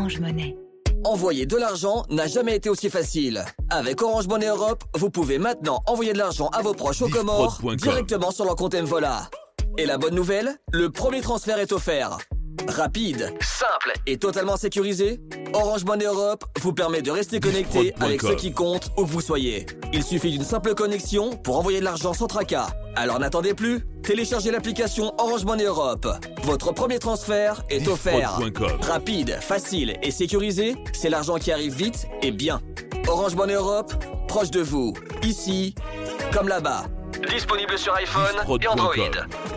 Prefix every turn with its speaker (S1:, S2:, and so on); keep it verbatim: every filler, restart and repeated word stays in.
S1: Orange Money.
S2: Envoyer de l'argent n'a jamais été aussi facile. Avec Orange Money Europe, vous pouvez maintenant envoyer de l'argent à vos proches aux Comores directement sur leur compte M-Vola. Et la bonne nouvelle, le premier transfert est offert. Rapide, simple et totalement sécurisé, Orange Money Europe vous permet de rester connecté avec ceux qui comptent où que vous soyez. Il suffit d'une simple connexion pour envoyer de l'argent sans tracas. Alors n'attendez plus, téléchargez l'application Orange Money Europe. Votre premier transfert est offert. Rapide, facile et sécurisé, c'est l'argent qui arrive vite et bien. Orange Money Europe, proche de vous, ici comme là-bas. Disponible sur iPhone et Android.